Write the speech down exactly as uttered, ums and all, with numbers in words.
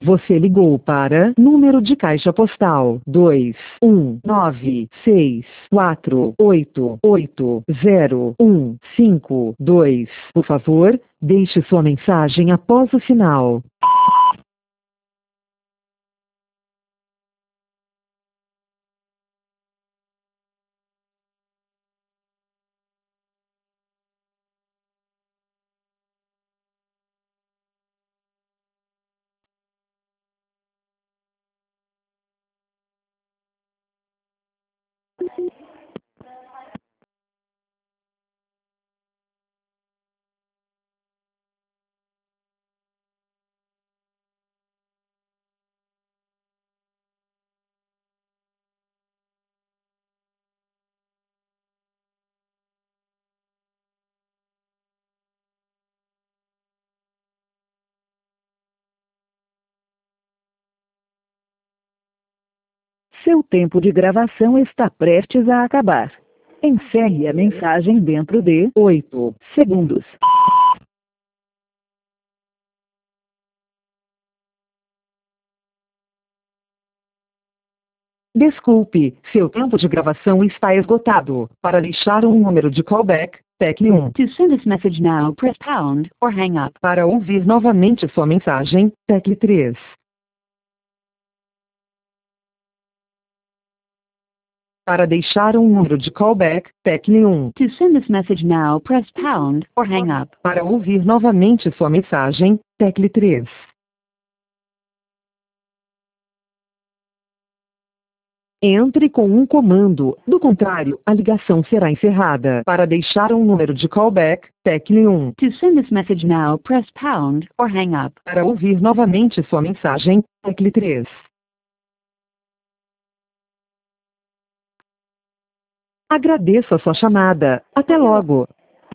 Você ligou para número de caixa postal dois um nove seis quatro oito oito zero um cinco dois. Por favor, deixe sua mensagem após o sinal. Seu tempo de gravação está prestes a acabar. Encerre a mensagem dentro de oito segundos. Desculpe, seu tempo de gravação está esgotado. Para deixar um número de callback, tecle um. To send this message now, press pound or hang up. Para ouvir novamente sua mensagem, tecle três. Para deixar um número de callback, tecle um. To send this message now, press pound or hang up. Para ouvir novamente sua mensagem, tecle três. Entre com um comando, do contrário, a ligação será encerrada. Para deixar um número de callback, tecle um. To send this message now, press pound or hang up. Para ouvir novamente sua mensagem, tecle três. Agradeço a sua chamada. Até logo.